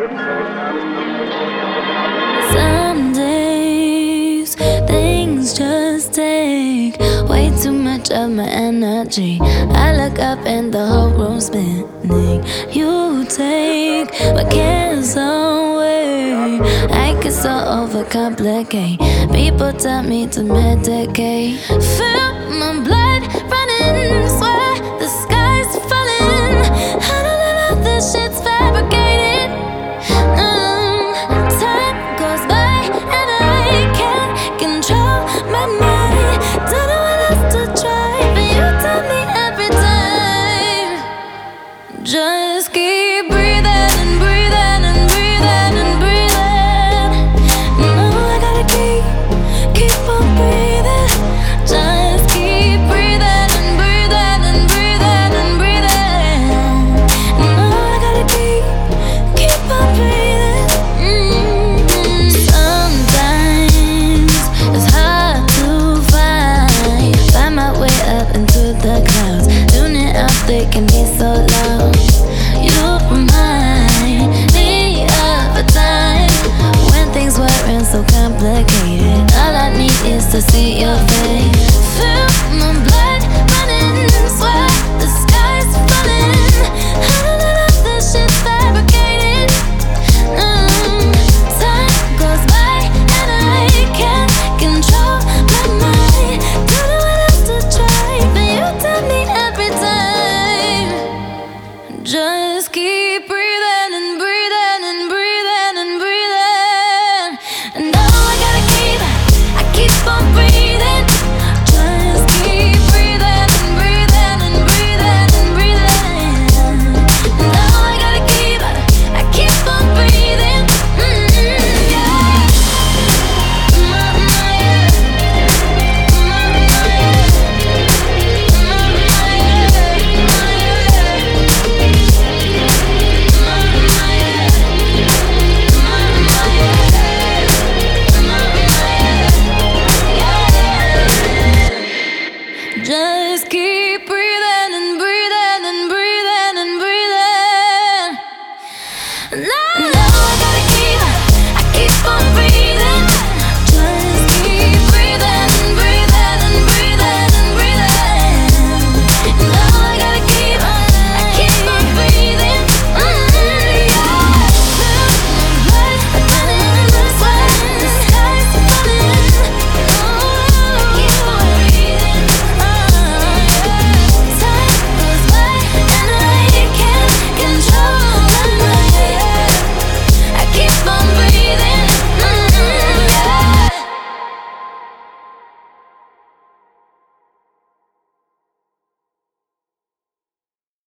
Some days things just take way too much of my energy. I look up and the whole room's spinning. You take my cares away. I get so overcomplicate. People tell me to medicate. Feel my blood running, swear the sky's falling. I know that all this shit's fabricated. Time goes by and I can't control my mind. Don't know what else to try, but you tell me every time. Just keep breathing and breathing and breathing and breathing. No, I gotta keep on breathing. Just keep breathing and breathing and breathing and breathing. No, I gotta keep on breathing. Sometimes it's hard to find my way up into the clouds. Tuning out, they can be so loud. You remind me of a time when things weren't so complicated. All I need is to see your face. Feel my blood running, swear the sky's falling. I know that all this shit's fabricated. Time goes by and I can't control my mind. Don't know what else to try, but you tell me every time. Just keep breathing and breathing and breathing and breathing. And now I keep on breathing. Just keep breathing and breathing and breathing and breathing. And now I keep on breathing. Yeah. Just